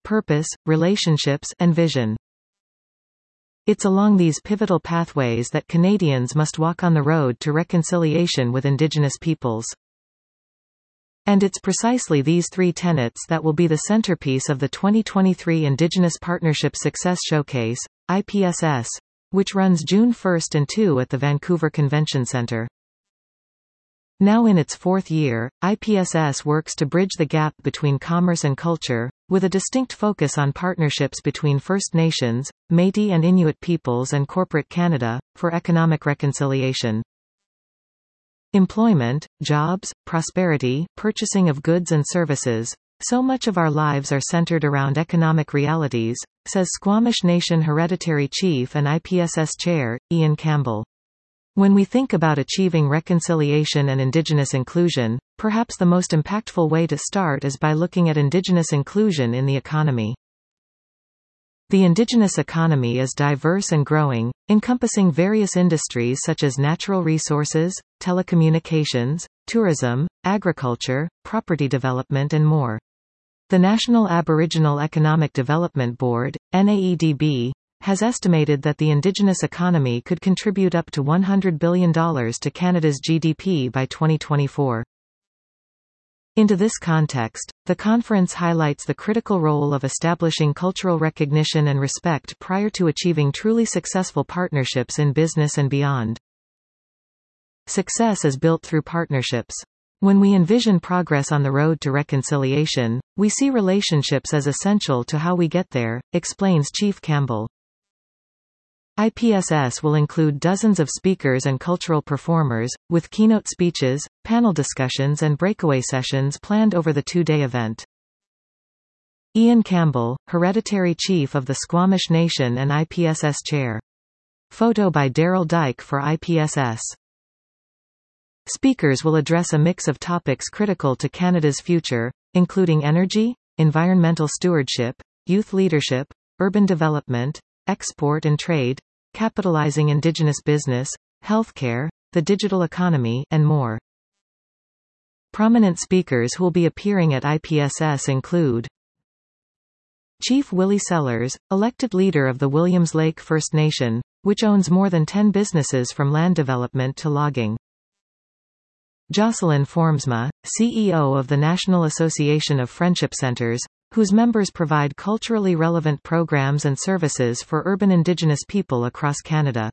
purpose, relationships, and vision. It's along these pivotal pathways that Canadians must walk on the road to reconciliation with Indigenous peoples. And it's precisely these three tenets that will be the centerpiece of the 2023 Indigenous Partnership Success Showcase, IPSS, which runs June 1 and 2 at the Vancouver Convention Centre. Now in its fourth year, IPSS works to bridge the gap between commerce and culture, with a distinct focus on partnerships between First Nations, Métis and Inuit peoples and corporate Canada, for economic reconciliation. Employment, jobs, prosperity, purchasing of goods and services. So much of our lives are centered around economic realities, says Squamish Nation Hereditary Chief and IPSS Chair, Ian Campbell. When we think about achieving reconciliation and Indigenous inclusion, perhaps the most impactful way to start is by looking at Indigenous inclusion in the economy. The Indigenous economy is diverse and growing, encompassing various industries such as natural resources, telecommunications, tourism, agriculture, property development and more. The National Aboriginal Economic Development Board, NAEDB, has estimated that the Indigenous economy could contribute up to $100 billion to Canada's GDP by 2024. Into this context, the conference highlights the critical role of establishing cultural recognition and respect prior to achieving truly successful partnerships in business and beyond. Success is built through partnerships. When we envision progress on the road to reconciliation, we see relationships as essential to how we get there, explains Chief Campbell. IPSS will include dozens of speakers and cultural performers, with keynote speeches, panel discussions and breakaway sessions planned over the two-day event. Ian Campbell, Hereditary Chief of the Squamish Nation and IPSS Chair. Photo by Daryl Dyke for IPSS. Speakers will address a mix of topics critical to Canada's future, including energy, environmental stewardship, youth leadership, urban development, export and trade, capitalizing Indigenous business, healthcare, the digital economy, and more. Prominent speakers who will be appearing at IPSS include Chief Willie Sellers, elected leader of the Williams Lake First Nation, which owns more than 10 businesses from land development to logging. Jocelyn Formsma, CEO of the National Association of Friendship Centres, whose members provide culturally relevant programs and services for urban Indigenous people across Canada.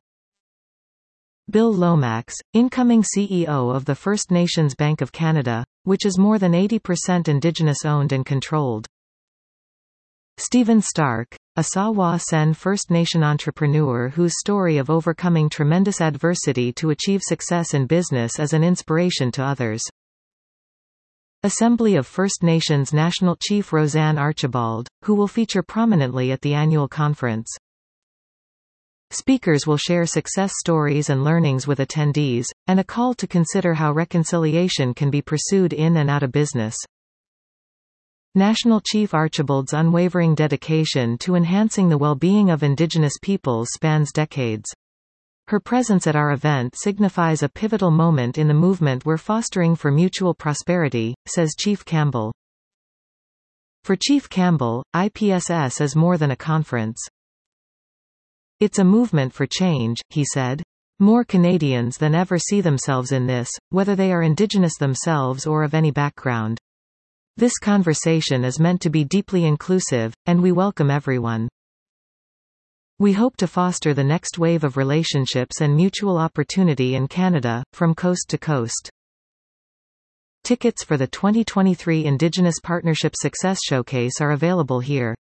Bill Lomax, incoming CEO of the First Nations Bank of Canada, which is more than 80% Indigenous-owned and controlled. Stephen Stark, a Sawa-Sen First Nation entrepreneur whose story of overcoming tremendous adversity to achieve success in business is an inspiration to others. Assembly of First Nations National Chief Roseanne Archibald, who will feature prominently at the annual conference. Speakers will share success stories and learnings with attendees, and a call to consider how reconciliation can be pursued in and out of business. National Chief Archibald's unwavering dedication to enhancing the well-being of Indigenous peoples spans decades. Her presence at our event signifies a pivotal moment in the movement we're fostering for mutual prosperity, says Chief Campbell. For Chief Campbell, IPSS is more than a conference. It's a movement for change, he said. More Canadians than ever see themselves in this, whether they are Indigenous themselves or of any background. This conversation is meant to be deeply inclusive, and we welcome everyone. We hope to foster the next wave of relationships and mutual opportunity in Canada, from coast to coast. Tickets for the 2023 Indigenous Partnership Success Showcase are available here.